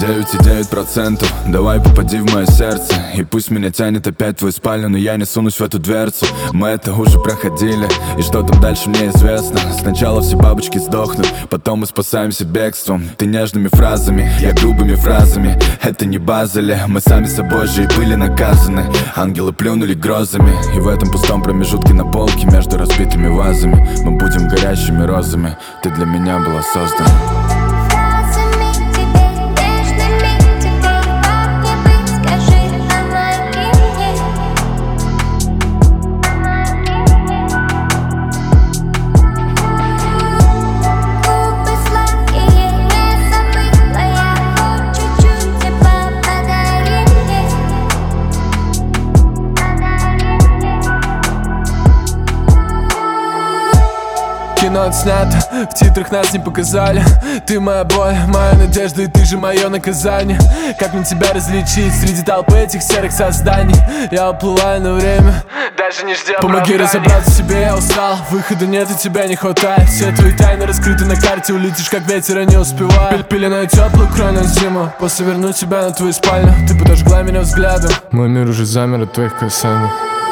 99,9%. Давай попади в мое сердце, и пусть меня тянет опять в твою спальню, но я не сунусь в эту дверцу. Мы это уже проходили, и что там дальше мне известно. Сначала все бабочки сдохнут, потом мы спасаемся бегством. Ты нежными фразами, я грубыми фразами. Это не Базеле, мы сами собой же и были наказаны. Ангелы плюнули грозами, и в этом пустом промежутке на полке между разбитыми вазами мы будем горящими розами. Ты для меня была создана. Кино отснято, в титрах нас не показали. Ты моя боль, моя надежда, и ты же мое наказание. Как мне тебя различить среди толпы этих серых созданий? Я уплываю на время, даже не ждя оправданий. Помоги разобраться в себе, я устал. Выхода нет, и тебя не хватает. Все твои тайны раскрыты на карте, улетишь как ветер, и не успеваю. Пеленаю теплую кровь на зиму, после верну тебя на твою спальню. Ты подожгла меня взглядом, мой мир уже замер от твоих касаний.